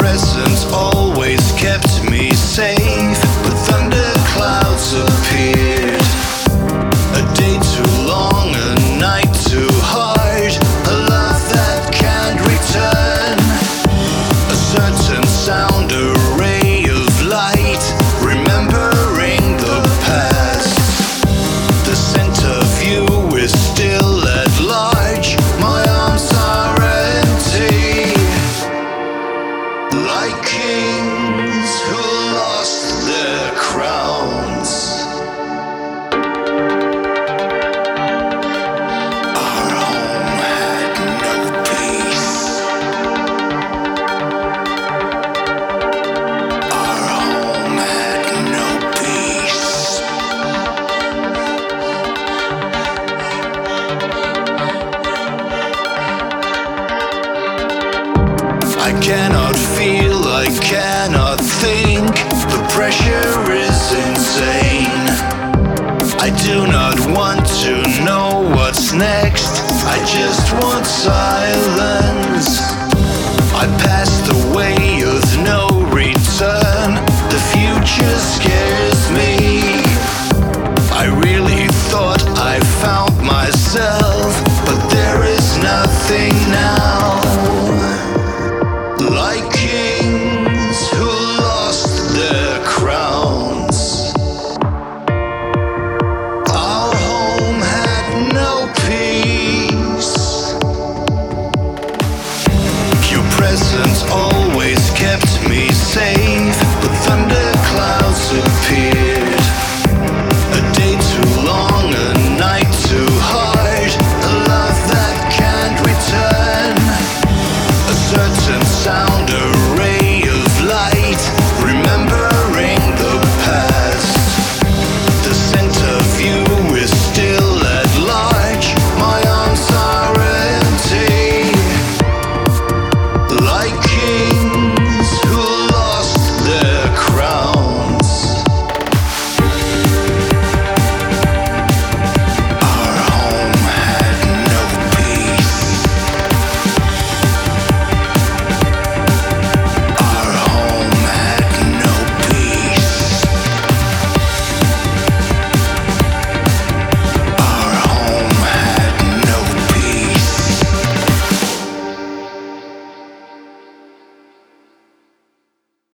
presence always kept me safe, but thunderclouds appeared. A day too long, a night too hard, a love that can't return. A certain sound, a ray of light, remembering the past. The center view is still at large, my arms are empty. Like kings who lost their crowns, our home had no peace. Our home had no peace. I cannot feel, I cannot think. The pressure is insane. I do not want to know what's next. I just want silence. I passed away